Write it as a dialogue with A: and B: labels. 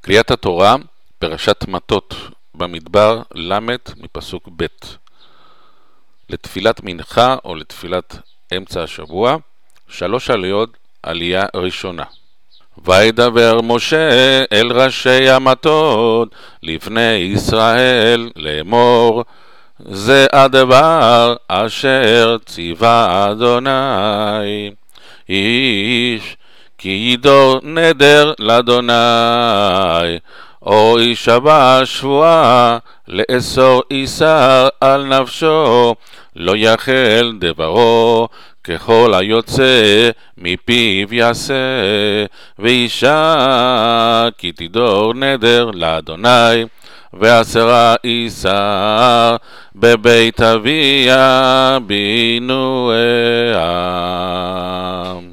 A: קריאת התורה, פרשת מטות במדבר למד מפסוק ב'. לתפילת מנחה או לתפילת אמצע השבוע, 3 עליות, עלייה ראשונה. וידבר משה אל ראשי המטות לפני ישראל לאמור, זה הדבר אשר ציווה אדוני, איש כי ידור נדר לאדוני, או ישבע שבועה לאסור איסר על נפשו, לא יחל דברו ככל היוצא מפיו יעשה, ואישה כי תדור נדר לאדוני, ועשרה איסר בבית אביה בינואיה.